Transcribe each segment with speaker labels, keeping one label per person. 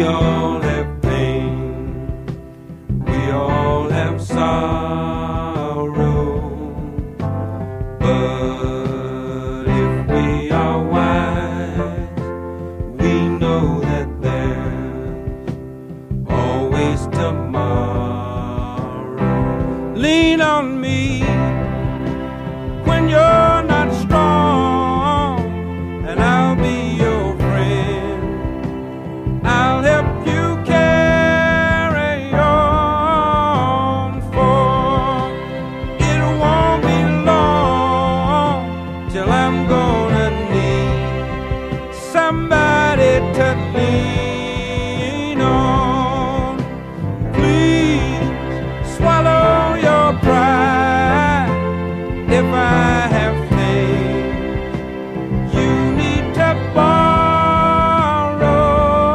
Speaker 1: all have pain, we all have sorrow, but if we are wise, we know that there's always tomorrow. Lean on me when you're not strong, and I'll be your friend. I'll help you carry on, for it won't be long till I'm gonna need somebody to lean on. Please swallow your pride. If I have faith, you need to borrow,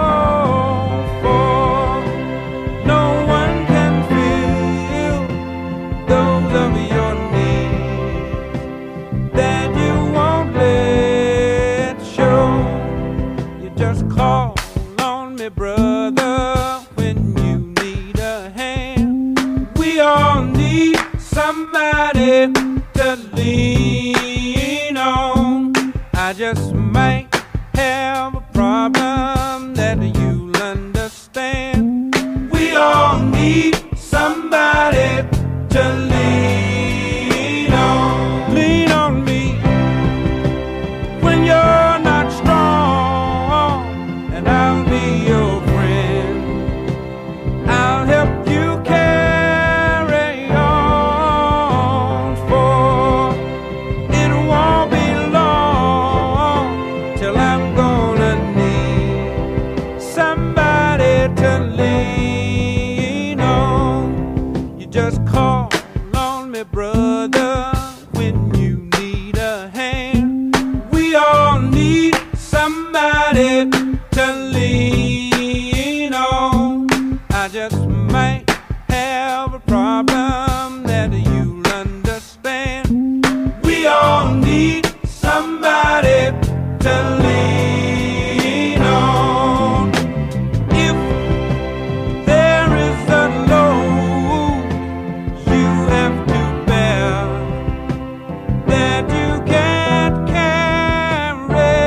Speaker 1: for no one can fill those of your needs that you won't let show. You just call on me, brother, when you need a hand. We all need somebody to lean on. I just might have a problem that you'll understand. We all need somebody to lean on. Lean on me when you're not strong, and I'll be your friend. I'll help you carry on, for it won't be long till I'm gonna need somebody to lean on. You just call on me, brother, when you need a hand. We all need somebody to lean on. I just might have a problem that you'll understand. We all need somebody to lean on. If there is a load you have to bear that you can't carry,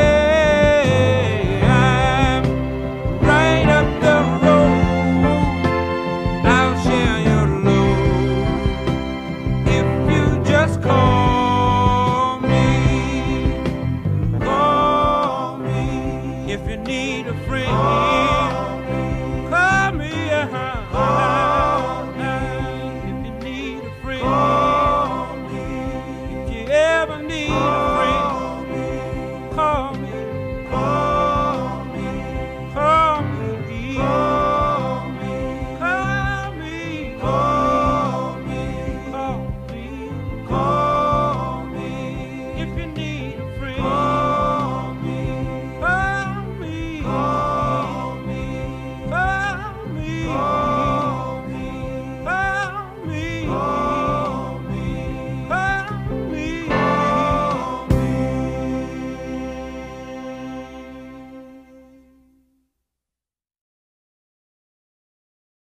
Speaker 1: I'm right up the road. I'll share your load if you just call me. Call me if you need a friend.